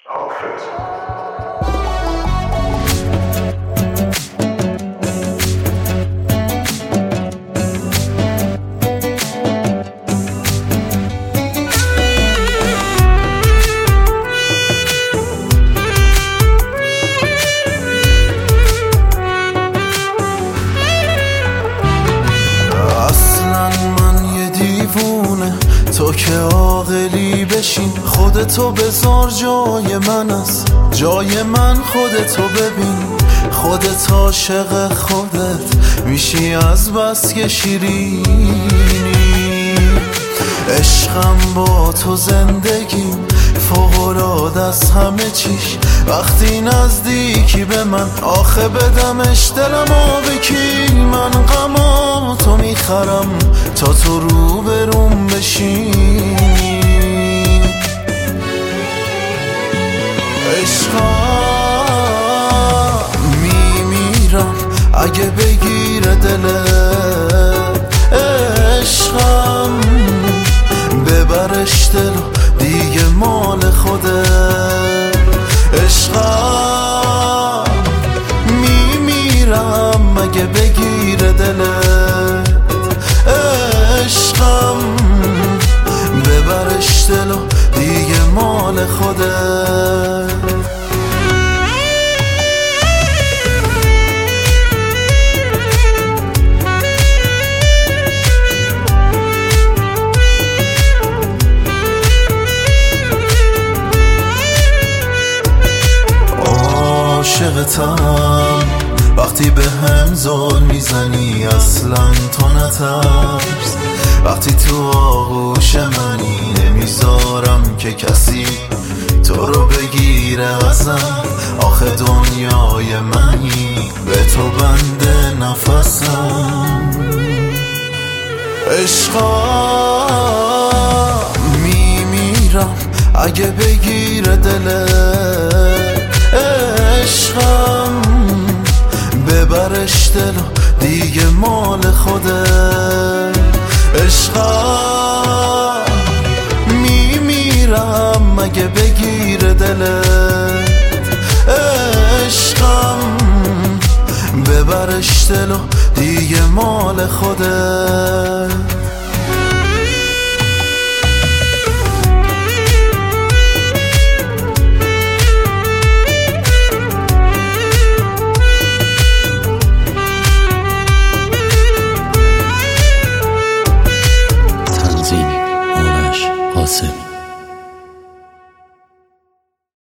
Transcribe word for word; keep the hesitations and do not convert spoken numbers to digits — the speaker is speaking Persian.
تو که عاقلی بشین، خودتو بذار جای من است، جای من خودتو ببین، خودت عاشق خودت میشی از بس که شیرینی. عشقم با تو زندگیم فوق‌العاده از همه چیش، وقتی نزدیکی به من آخه بدمش دلمو بکی. من غمام تو میخرم تا تو رو بروم بشینی. عشقم میمیرم اگه بگیره دلت، عشقم ببرش دلو دیگه مال خودت. عشقم میمیرم اگه بگیره دلت، عشقم ببرش دلو دیگه مال خودت. عاشقتم وقتی به هم زل میزنی، اصلا تو نترس، وقتی تو آغوش منی نمیذارم که کسی تو رو بگیره ازم. آخه دنیای منی به تو بنده نفسم. عشقم میمیرم اگه بگیره دلت، عشقم ببرش دلو دیگه مال خودت. عشقم میمیرم اگه بگیره دلت، عشقم ببرش دلو دیگه مال خودت.